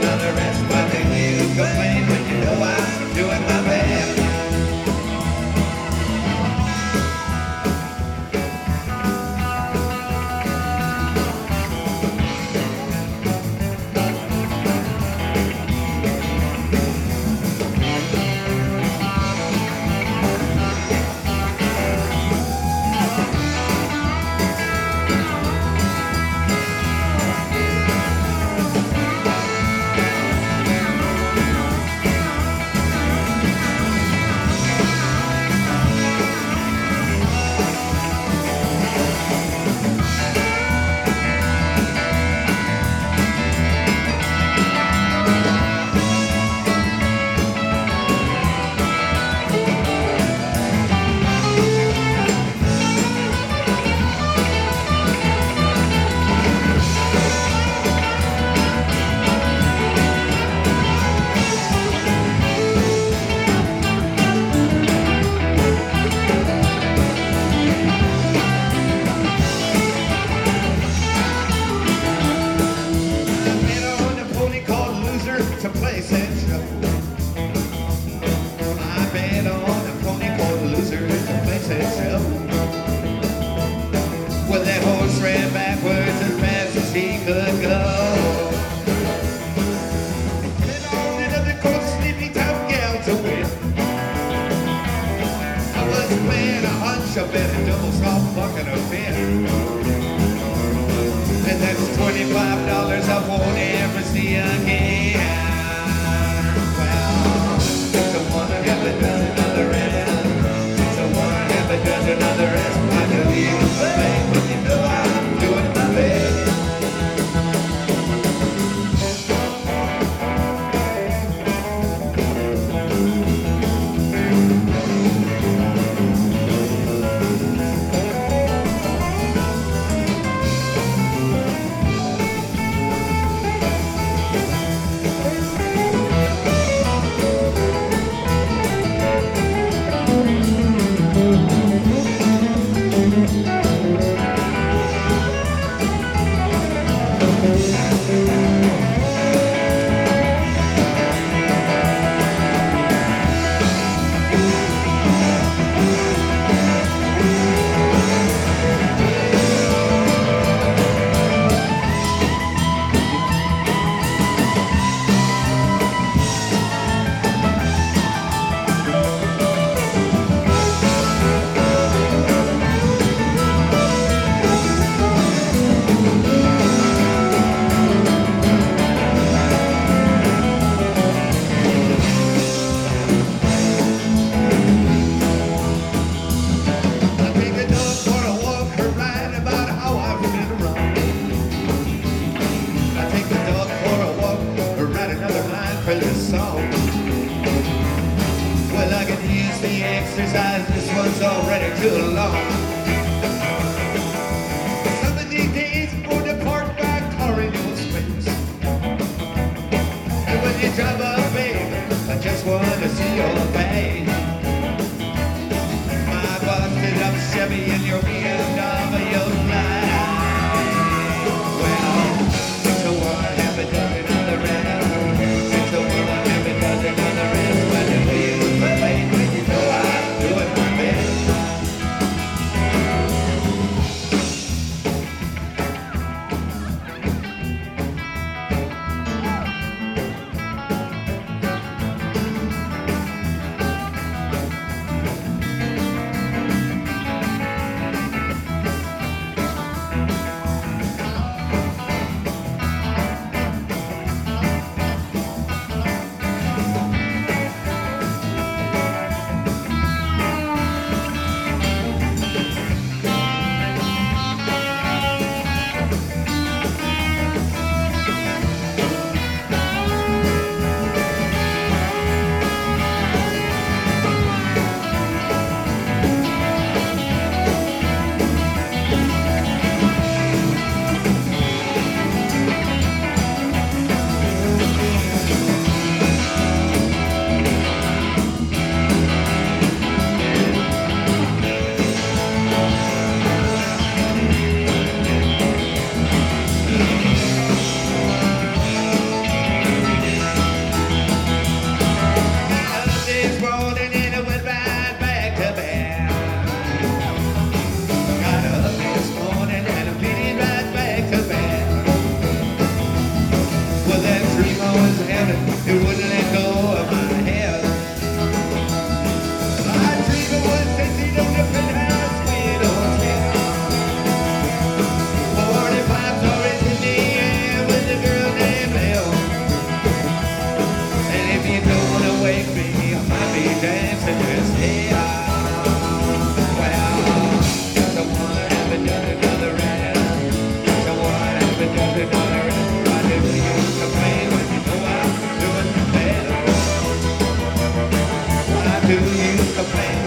another rest. Why do you complain when you know I'm doing my best? To play said show. I bet on a pony called Loser to play said show. Well, that horse ran backwards as fast as he could go. Then on another called Sleepy Town Gal to win. I was playing a hunch, I bet a double soft bucket of fin. And that's $25 I won't ever see again. Another rest. I know you complain when you know I'm doing my best. Well, I could use the exercise, this one's already too long. Some of these days I'm going to park my car in your space. And when you drive up, baby, I just want to see your face. My busted up Chevy and your BMW fly. Well, 6 to 1, half a dozen on the rest. 6 to 1, half a dozen on the rest. Why do you complain when you know I'm doing my best? complain.